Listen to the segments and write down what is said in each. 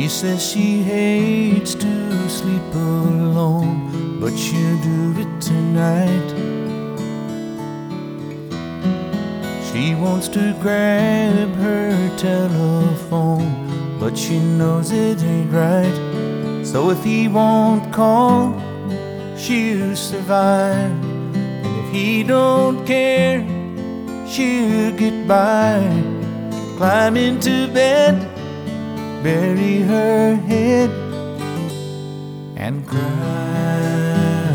She says she hates to sleep alone, but she'll do it tonight. She wants to grab her telephone, but she knows it ain't right. So if he won't call, she'll survive. And if he don't care, she'll get by. Climb into bed, bury her head, and cry.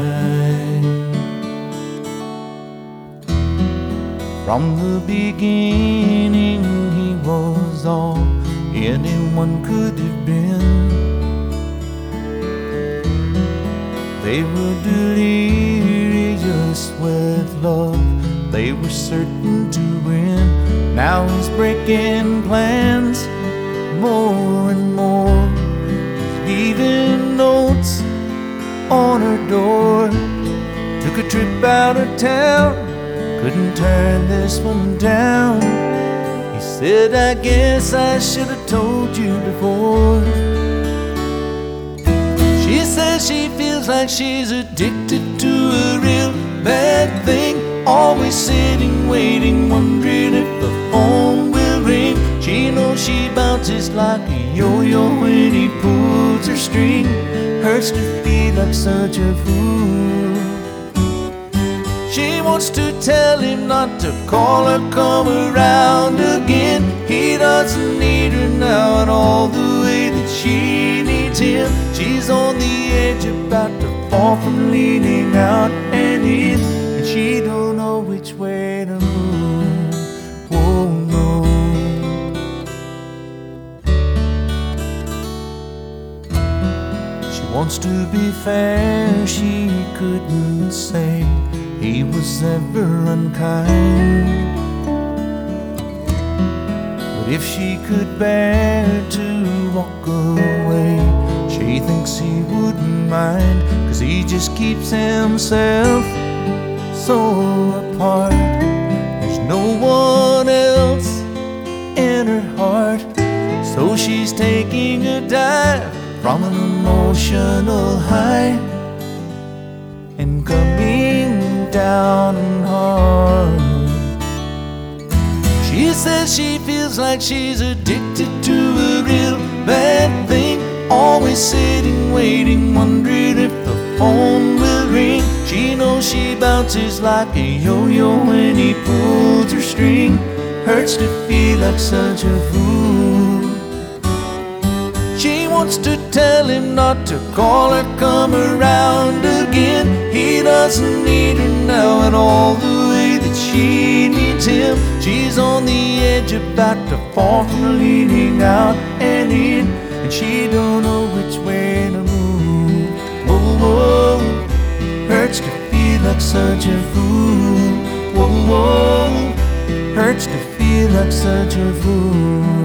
From the beginning, he was all anyone could have been. They were delirious with love, they were certain to win. Now he's breaking plans more and more. He's leaving notes on her door. Took a trip out of town, couldn't turn this one down. He said, I guess I should have told you before. She says she feels like she's addicted to a real bad thing. Always sitting, waiting, wondering if the phone will ring. She knows she bounces like a yo-yo when he pulls her string. Hurts to feel like such a fool. She wants to tell him not to call her, come around again. He doesn't need her now at all the way that she needs him. She's on the edge, about to fall from leaning out and in, and she don't know which way to move. Oh no. She wants to be fair, she couldn't say he was ever unkind. But if she could bear to walk away, she thinks he wouldn't mind, 'cause he just keeps himself so apart. There's no one else in her heart, so she's taking a dive from an emotional high and coming down hard. She says she feels like she's addicted to a real bad thing. Always sitting, waiting, wondering if the phone will ring. She knows she bounces like a yo-yo when he pulls her string. Hurts to feel like such a fool. She wants to tell him not to call her, come around again. He doesn't need her now at all the way that she needs him. She's on the edge, about to fall from leaning out and in, and she don't know which way to move. Whoa, whoa. Hurts to feel like such a fool. Whoa, whoa. Hurts to feel like such a fool.